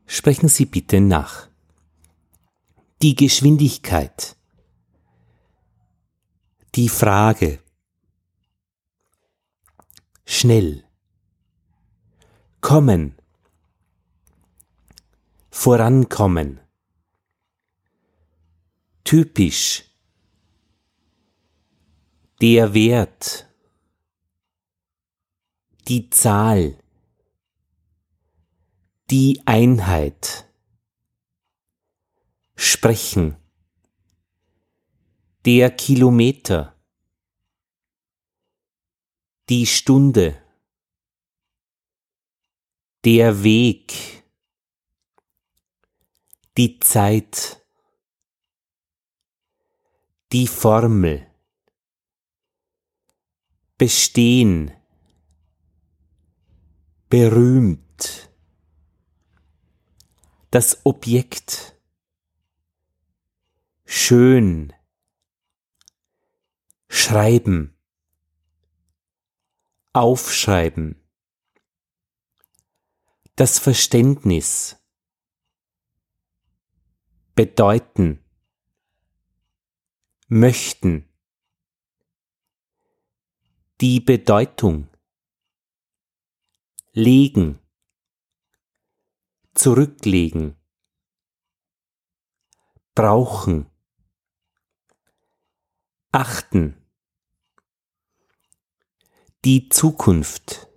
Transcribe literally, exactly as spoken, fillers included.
Sprechen Sie bitte nach. Die Geschwindigkeit. Die Frage. Schnell. Kommen. Vorankommen. Typisch. Der Wert. Die Zahl. Die Einheit. Sprechen. Der Kilometer. Die Stunde. Der Weg. Die Zeit. Die Formel. Bestehen. Berühmt. Das Objekt. Schön. Schreiben. Aufschreiben. Das Verständnis. Bedeuten. Möchten. Die Bedeutung. Legen. Zurücklegen. Brauchen. Achten. Die Zukunft.